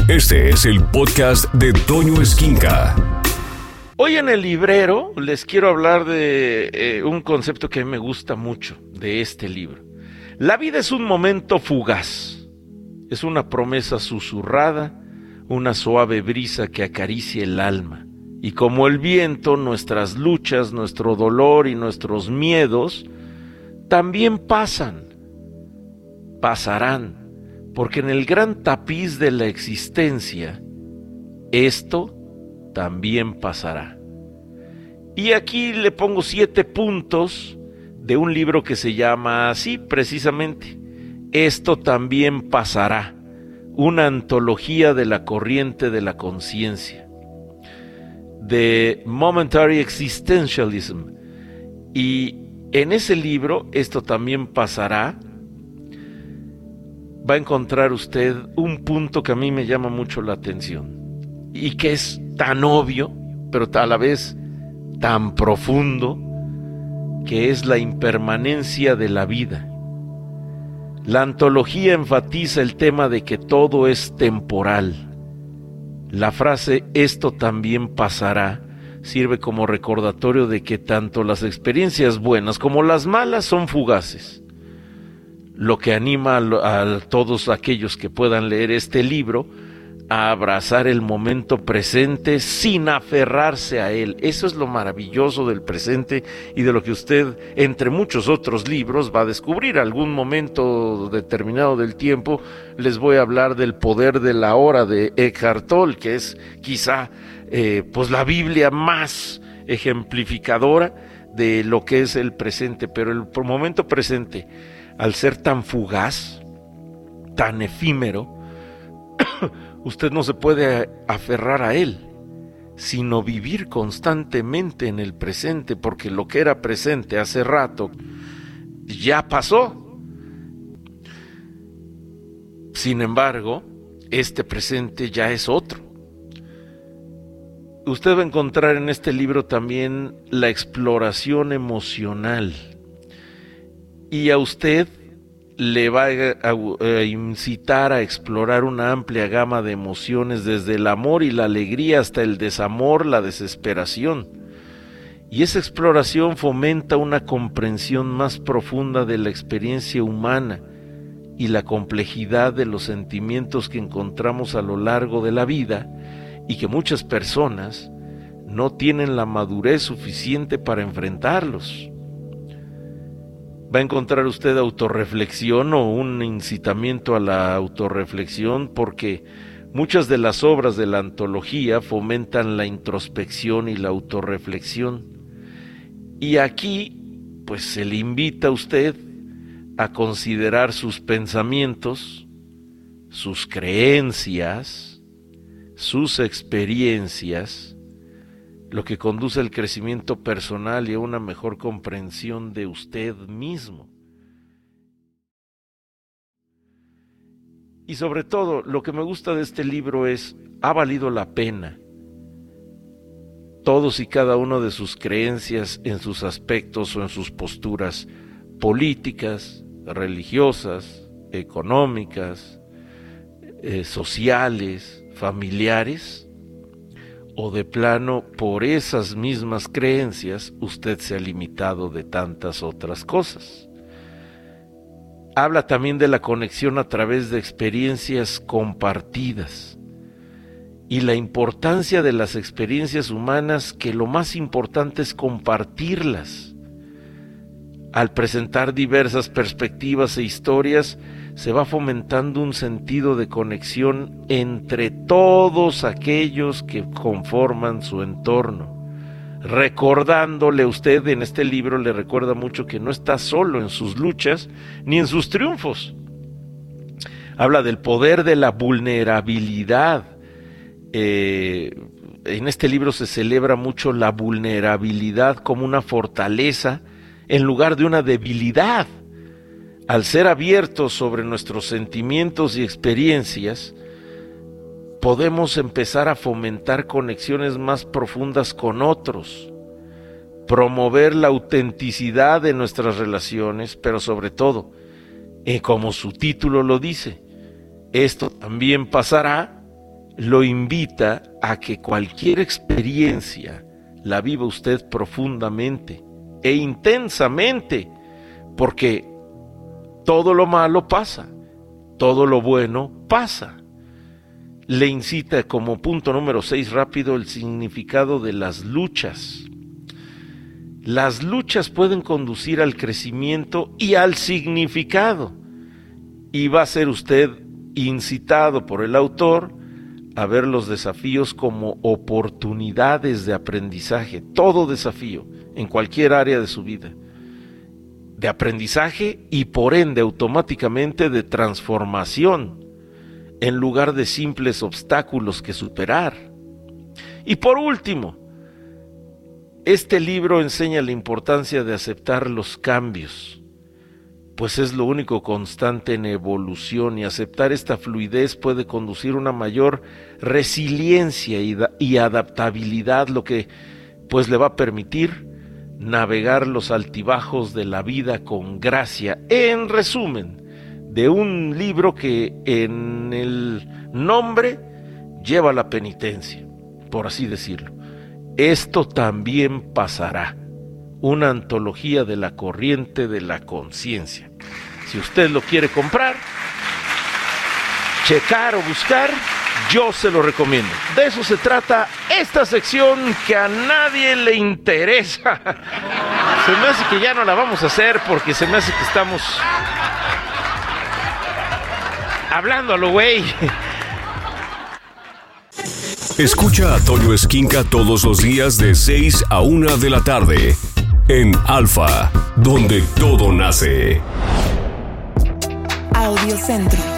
Este es el podcast de Toño Esquinca. Hoy en el librero les quiero hablar de un concepto que a mí me gusta mucho de este libro. La vida es un momento fugaz, es una promesa susurrada, una suave brisa que acaricia el alma. Y como el viento, nuestras luchas, nuestro dolor y nuestros miedos también pasarán, porque en el gran tapiz de la existencia, esto también pasará. Y aquí le pongo 7 puntos de un libro que se llama así precisamente, Esto también pasará, una antología de la corriente de la conciencia, de Momentary Existentialism. Y en ese libro, Esto también pasará, va a encontrar usted un punto que a mí me llama mucho la atención y que es tan obvio, pero a la vez tan profundo, que es la impermanencia de la vida. La antología enfatiza el tema de que todo es temporal. La frase "esto también pasará" sirve como recordatorio de que tanto las experiencias buenas como las malas son fugaces. Lo que anima a todos aquellos que puedan leer este libro a abrazar el momento presente sin aferrarse a él. Eso es lo maravilloso del presente y de lo que usted, entre muchos otros libros, va a descubrir. Algún momento determinado del tiempo les voy a hablar del poder de la hora de Eckhart Tolle, que es quizá pues la Biblia más ejemplificadora de lo que es el presente. Pero el momento presente, al ser tan fugaz, tan efímero, usted no se puede aferrar a él, sino vivir constantemente en el presente, porque lo que era presente hace rato ya pasó. Sin embargo, este presente ya es otro. Usted va a encontrar en este libro también la exploración emocional, y a usted le va a incitar a explorar una amplia gama de emociones, desde el amor y la alegría hasta el desamor, la desesperación. Y esa exploración fomenta una comprensión más profunda de la experiencia humana y la complejidad de los sentimientos que encontramos a lo largo de la vida y que muchas personas no tienen la madurez suficiente para enfrentarlos. Va a encontrar usted autorreflexión o un incitamiento a la autorreflexión, porque muchas de las obras de la antología fomentan la introspección y la autorreflexión. Y aquí, pues se le invita a usted a considerar sus pensamientos, sus creencias, sus experiencias, lo que conduce al crecimiento personal y a una mejor comprensión de usted mismo. Y sobre todo, lo que me gusta de este libro es, ha valido la pena. Todos y cada uno de sus creencias en sus aspectos o en sus posturas políticas, religiosas, económicas, sociales, familiares, o de plano por esas mismas creencias usted se ha limitado de tantas otras cosas. Habla también de la conexión a través de experiencias compartidas y la importancia de las experiencias humanas, que lo más importante es compartirlas. Al presentar diversas perspectivas e historias, se va fomentando un sentido de conexión entre todos aquellos que conforman su entorno. Recordándole a usted, en este libro le recuerda mucho que no está solo en sus luchas ni en sus triunfos. Habla del poder de la vulnerabilidad. En este libro se celebra mucho la vulnerabilidad como una fortaleza en lugar de una debilidad. Al ser abiertos sobre nuestros sentimientos y experiencias, podemos empezar a fomentar conexiones más profundas con otros, promover la autenticidad de nuestras relaciones, pero sobre todo, como su título lo dice, esto también pasará, lo invita a que cualquier experiencia la viva usted profundamente e intensamente, porque todo lo malo pasa, todo lo bueno pasa. Le incita como punto número 6 rápido el significado de las luchas. Las luchas pueden conducir al crecimiento y al significado, y va a ser usted incitado por el autor a ver los desafíos como oportunidades de aprendizaje. Todo desafío en cualquier área de su vida, de aprendizaje y por ende automáticamente de transformación, en lugar de simples obstáculos que superar. Y por último, este libro enseña la importancia de aceptar los cambios, pues es lo único constante en evolución, y aceptar esta fluidez puede conducir a una mayor resiliencia y adaptabilidad, lo que pues le va a permitir navegar los altibajos de la vida con gracia. En resumen, de un libro que en el nombre lleva la penitencia, por así decirlo. Esto también pasará. Una antología de la corriente de la conciencia. Si usted lo quiere comprar, checar o buscar, yo se lo recomiendo. De eso se trata esta sección que a nadie le interesa. Se me hace que ya no la vamos a hacer porque se me hace que estamos hablando a lo güey. Escucha a Toño Esquinca todos los días de 6 a 1 de la tarde en Alfa, donde todo nace. Audiocentro.